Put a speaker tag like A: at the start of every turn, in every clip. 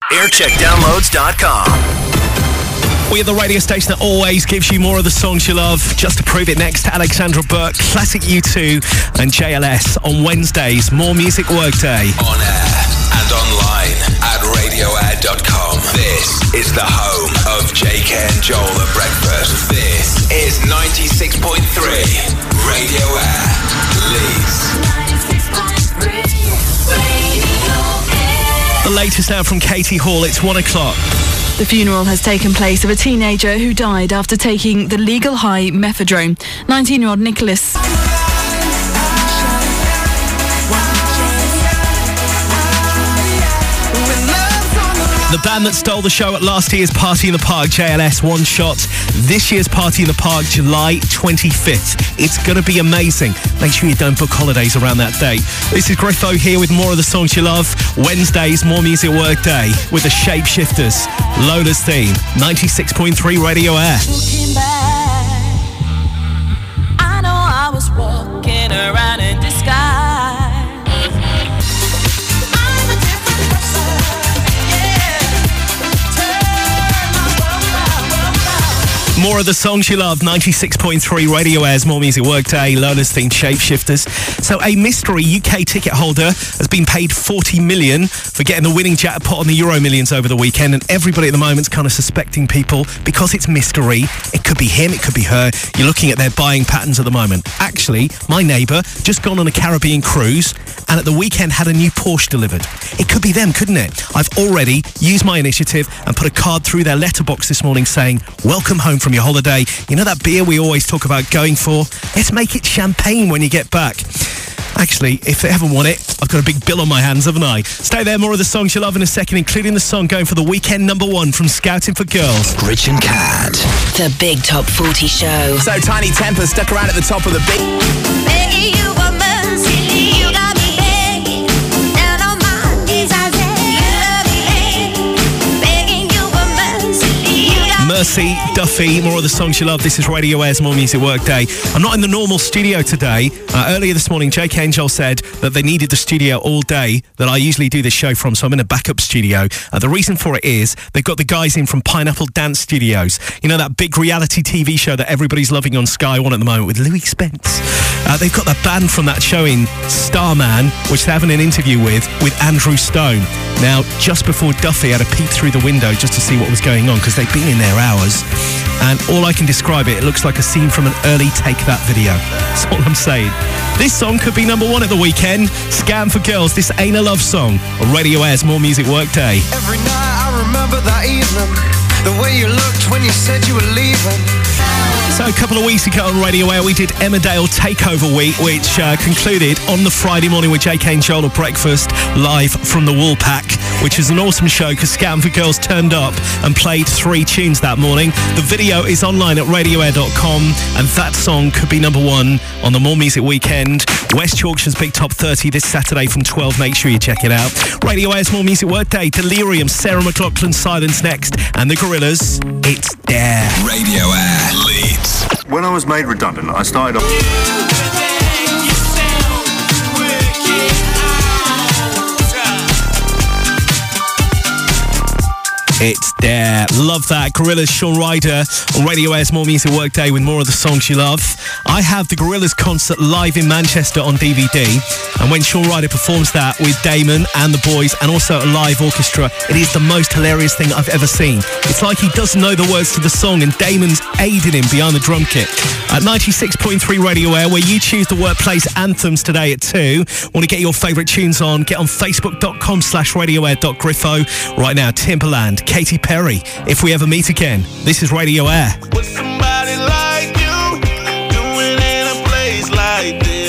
A: Aircheckdownloads.com.
B: We are the radio station that always gives you more of the songs you love. Just to prove it, next to Alexandra Burke, Classic U2 and JLS on Wednesdays. More Music Workday.
C: On air and online at radioair.com. This is the home of JK and Joel at breakfast. This is 96.3 Radio Air Leeds. 96.3 Radio Air.
B: The latest now from Katie Hall. It's 1 o'clock.
D: The funeral has taken place of a teenager who died after taking the legal high methadone. 19-year-old Nicholas.
B: The band that stole the show at last year's Party in the Park, JLS, one shot. This year's Party in the Park, July 25th. It's going to be amazing. Make sure you don't book holidays around that date. This is Griffo here with more of the songs you love. Wednesdays, More Music Workday with the Shapeshifters. Lola's theme, 96.3 Radio Air.
E: Looking back, I know I was walking around in disguise.
B: More of the songs you love, 96.3 Radio Air's More Music Workday, Lola's theme, Shapeshifters. So a mystery UK ticket holder has been paid $40 million for getting the winning jackpot on the Euro Millions over the weekend, and everybody at the moment's kind of suspecting people because it's mystery. It could be him, it could be her. You're looking at their buying patterns at the moment. Actually, my neighbour just gone on a Caribbean cruise and at the weekend had a new Porsche delivered. It could be them, couldn't it? I've already used my initiative and put a card through their letterbox this morning saying, welcome home from your holiday. You know that beer we always talk about going for? Let's make it champagne when you get back. Actually, if they haven't won it, I've got a big bill on my hands, haven't I? Stay there, more of the songs you love in a second, including the song going for the weekend #1 from Scouting for Girls.
C: Rich and Cat.
F: The Big Top 40 Show.
G: So Tiny Temper stuck around at the top of the big...
E: Begging you for mercy, you got me begging. Down on my knees I say, begging you for mercy, you got me.
B: Mercy, Duffy, more of the songs you love. This is Radio Air's More Music Workday. I'm not in the normal studio today. Earlier this morning, JK and Joel said that they needed the studio all day that I usually do this show from, so I'm in a backup studio. The reason for it is they've got the guys in from Pineapple Dance Studios. You know, that big reality TV show that everybody's loving on Sky One at the moment with Louis Spence. They've got the band from that show in Starman, which they're having an interview with Andrew Stone. Now, just before Duffy had a peek through the window just to see what was going on, because they've been in there hours. And all I can describe it looks like a scene from an early Take That video. That's all I'm saying. This song could be #1 at the weekend. Scam for Girls, this ain't a love song. On Radio Air's More Music Workday.
H: Every night I remember that evening, the way you looked when you said you were leaving.
B: So a couple of weeks ago on Radio Air, we did Emmerdale Takeover Week, which concluded on the Friday morning with JK and Joel at breakfast, live from the Woolpack, which was an awesome show because Scouting for Girls turned up and played 3 tunes that morning. The video is online at radioair.com, and that song could be #1 on the More Music Weekend. West Yorkshire's Big Top 30 this Saturday from 12. Make sure you check it out. Radio Air's More Music Workday. Delirium, Sarah McLachlan, Silence next, and the Gorillaz. It's there.
C: Radio Air Leeds.
I: When I was made redundant, I started off...
B: It's there. Love that. Gorillaz, Shaun Ryder on Radio Air's More Music Workday with more of the songs you love. I have the Gorillaz concert live in Manchester on DVD, and when Shaun Ryder performs that with Damon and the boys and also a live orchestra, it is the most hilarious thing I've ever seen. It's like he doesn't know the words to the song and Damon's aiding him behind the drum kit. At 96.3 Radio Air, where you choose the workplace anthems today at 2. Want to get your favourite tunes on? Get on facebook.com/radioair.griffo. Right now, Timbaland, Katy Perry, If We Ever Meet Again. This is Radio Air.
J: With somebody like you, doing in a place like this.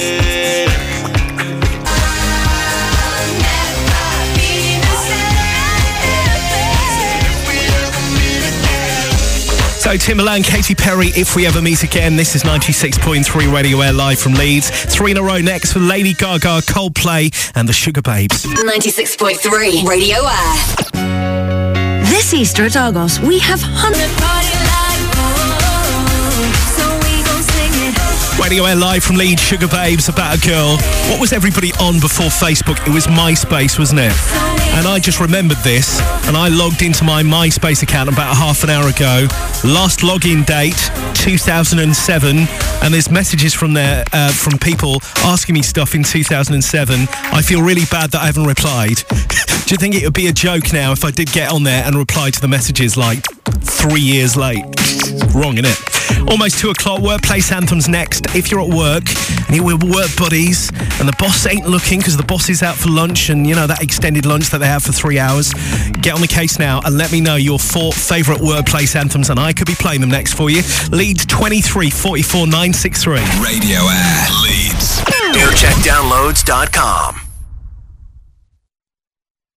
B: So Timbaland, Katy Perry, If We Ever Meet Again. This is 96.3 Radio Air live from Leeds. 3 in a row next for Lady Gaga, Coldplay and the Sugar Babes.
F: 96.3 Radio Air.
D: This Easter at Argos, we have hundreds.
B: Radio Air live from Leeds, Sugar Babes, About a Girl. What was everybody on before Facebook? It was MySpace, wasn't it? And I just remembered this, and I logged into my MySpace account about half an hour ago. Last login date, 2007, and there's messages from there from people asking me stuff in 2007. I feel really bad that I haven't replied. Do you think it would be a joke now if I did get on there and reply to the messages like 3 years late? Wrong, innit? Almost 2 o'clock, workplace anthems next. If you're at work and you're with work buddies and the boss ain't looking because the boss is out for lunch and, you know, that extended lunch that they have for 3 hours, get on the case now and let me know your 4 favourite workplace anthems and I could be playing them next for you. Leeds 23 44 963.
C: Radio Air Leeds.
G: Aircheckdownloads.com.